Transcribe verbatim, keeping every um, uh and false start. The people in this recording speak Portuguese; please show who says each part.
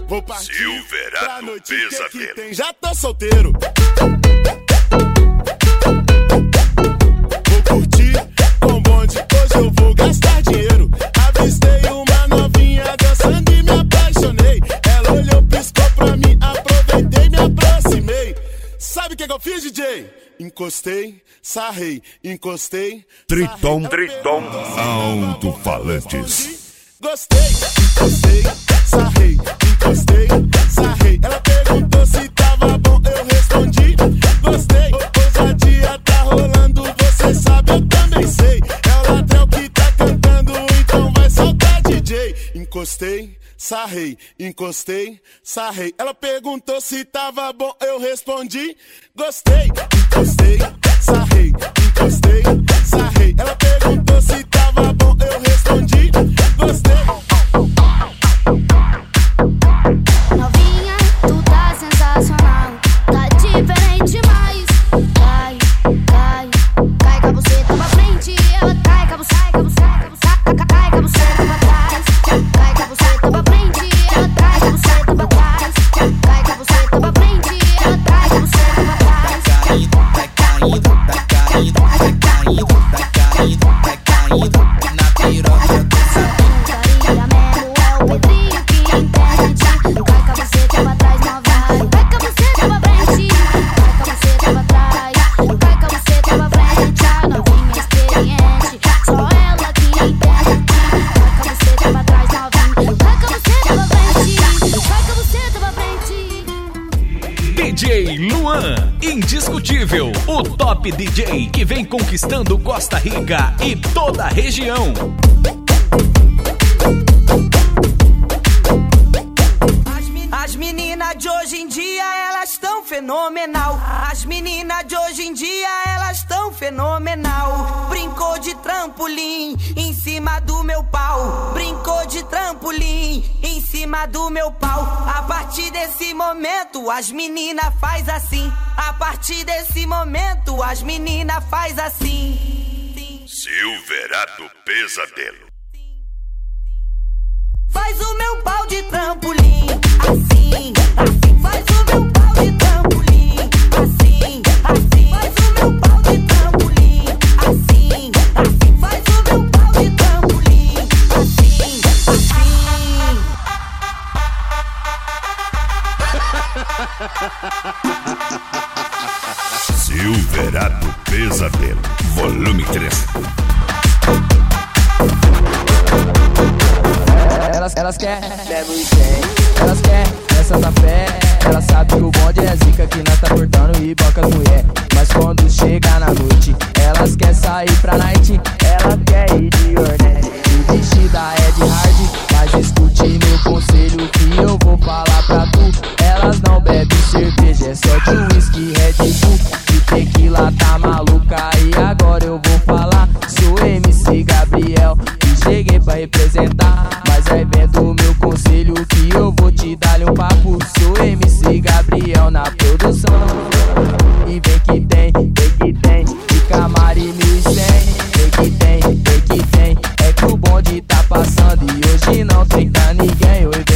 Speaker 1: Vou partir
Speaker 2: Silverado
Speaker 1: pra noite,
Speaker 2: Pesadelo.
Speaker 1: que que tem? Já tô solteiro. Vou curtir com bonde, hoje eu vou gastar dinheiro. Avistei uma novinha dançando e me apaixonei. Ela olhou, piscou pra mim, aproveitei, me aproximei. Sabe o que que eu fiz, D J? Encostei, sarrei, encostei.
Speaker 2: Triton, Triton, alto-falantes.
Speaker 1: Gostei, encostei, sarrei, encostei, sarrei. Ela perguntou se tava bom, eu respondi. Gostei, ousadia tá rolando, você sabe, eu também sei. É o Latrell que tá cantando, então vai soltar, D J. Encostei, sarrei, encostei, sarrei. Ela perguntou se tava bom, eu respondi. Gostei, encostei, sarrei, encostei, sarrei. Ela perguntou se tava bom, eu respondi. Gostei.
Speaker 3: Novinha, tu tá sensacional, tá diferente demais. Cai, cai, cai com a buceta pra frente. Ela cai com a buceta, cai com a buceta, cai com a buceta pra trás. Cai com a buceta pra frente. Ela cai com a buceta pra trás. Cai com a buceta pra frente. Ela cai com a buceta pra trás.
Speaker 4: Tá caindo, tá caindo, tá caindo, tá caindo, tá caindo, tá caindo na piroca dessa.
Speaker 3: Carinha mesmo é o Pedrinho que entende. Cai com a buceta pra trás, novinha. Cai com a buceta pra frente. Cai com a buceta pra trás. Cai com a buceta pra frente. A novinha experiente, só ela que entende. Cai com a buceta pra trás, novinha. Cai com a buceta pra frente. Cai com a buceta pra frente.
Speaker 5: D J Luan, indiscutível, o top D J que vem conquistando Costa Rica e toda a região.
Speaker 6: As meninas de hoje em dia, elas tão fenomenal. As meninas de hoje em dia, elas tão fenomenal. Brincou de trampolim em cima do meu pau. Brincou de trampolim em cima do meu pau. A partir desse momento, as meninas faz assim. A partir desse momento, as meninas faz assim.
Speaker 2: Silverado Pesadelo.
Speaker 6: Faz o meu pau de trampolim, assim, assim. Faz o meu pau de trampolim, assim, assim. Faz o meu pau de trampolim, assim, assim. Faz o meu pau de trampolim, assim, assim.
Speaker 2: Silverado Pesadelo, volume três.
Speaker 7: Elas, elas quer, leva e tem. Elas quer, essa da fé. Ela sabe que o bonde é zica, que nós tá cortando e banca as mulher. Mas quando chega na noite, elas quer sair pra night. Ela quer ir de Hornet. E vestida é de hard, mas escute meu conselho que eu vou falar pra tu. Elas não bebem cerveja, é só de whisky, Red Bull. De tequila tá maluca e agora eu vou falar. Sou M C Gabriel e cheguei pra representar. Mas aí vendo meu conselho que eu vou te dar um papo. Sou M C Gabriel na produção. E vem que tem, vem que tem, de Camaro e mil e cem. Vem que tem, vem que tem, é que o bonde tá passando e hoje não tem pra ninguém. Oi,